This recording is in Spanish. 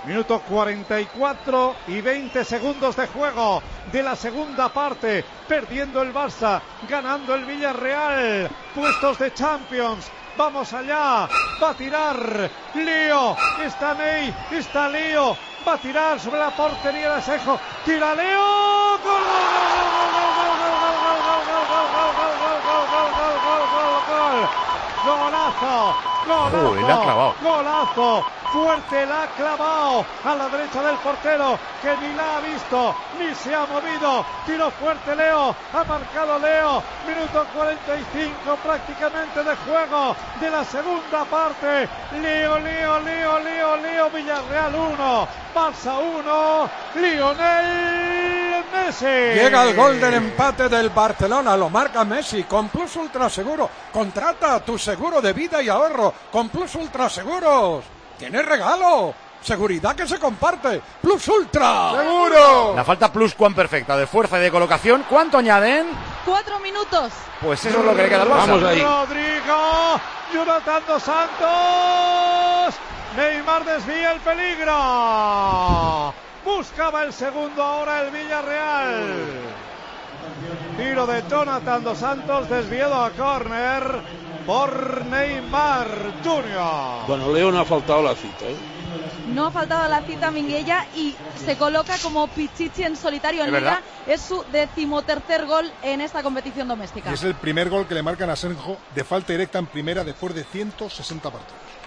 Minuto 44 y 20 segundos de juego de la segunda parte. Perdiendo el Barça, ganando el Villarreal. Puestos de Champions. Vamos allá. Va a tirar Leo. Está Ney. Está Leo. Va a tirar sobre la portería de Asenjo. Tira Leo. ¡Gol! Golazo, la ha clavado. Golazo, fuerte la ha clavado a la derecha del portero, que ni la ha visto, ni se ha movido. Tiro fuerte Leo, ha marcado Leo. Minuto 45 prácticamente de juego de la segunda parte. Leo, Villarreal 1, Barça 1, Lionel Messi. Llega el gol del empate del Barcelona, lo marca Messi con Plus Ultra Seguro. Contrata tu seguro de vida y ahorro con Plus Ultra Seguros. ¡Tienes regalo! Seguridad que se comparte. Plus Ultra. ¡Seguro! La falta plus cuán perfecta de fuerza y de colocación. ¿Cuánto añaden? 4 minutos. Pues eso es lo que le queda al Barça. Vamos ahí. Rodrigo, Jonathan Dos Santos. Neymar desvía el peligro. Buscaba el segundo ahora el Villarreal. Tiro de Jonathan Dos Santos, desviado a córner por Neymar Jr. Bueno, Leo no ha faltado la cita, ¿eh? No ha faltado la cita Minguella y se coloca como Pichichi en solitario en Liga. Es su 13º gol en esta competición doméstica. Y es el primer gol que le marcan a Asenjo de falta directa en primera después de 160 partidos.